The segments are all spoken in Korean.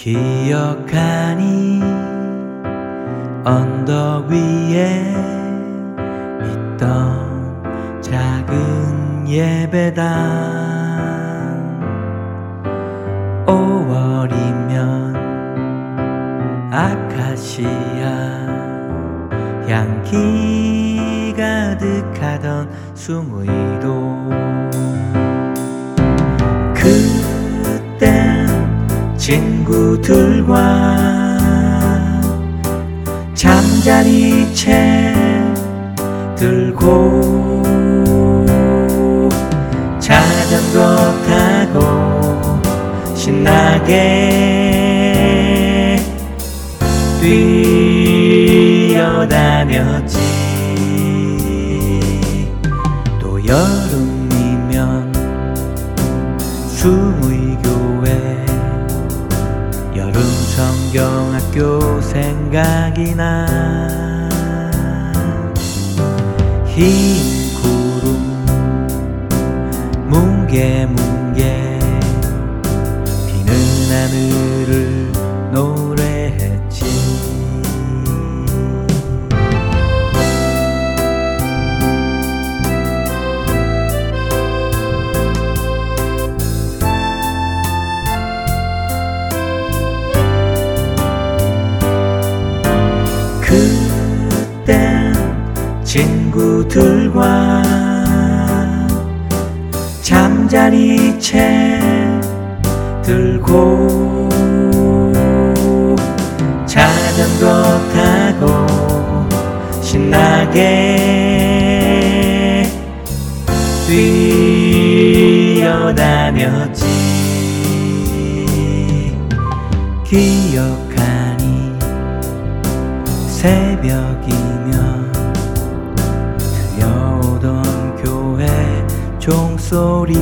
기억하니 언덕 위에 있던 작은 예배당 5월이면 아카시아 향기 가득하던 숭의도 그땐 친구들과 잠자리 채 들고 자전거 타고 신나게 뛰어다녔지. 또 여름이면 숭의교회 여름 성경학교 생각이 나. 흰 구름 뭉게뭉게 비는 하늘을 노래했지. 그땐 친구들과 잠자리 채 들고 자전거 타고 신나게 뛰어다녔지. 기억하니 새벽이면 들려오던 교회 종소리.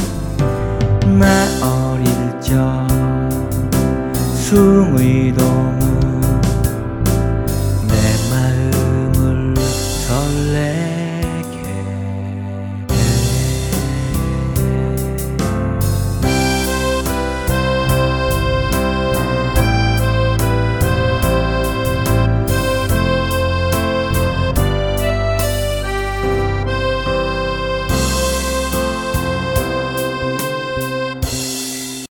나 어릴 적 숭의동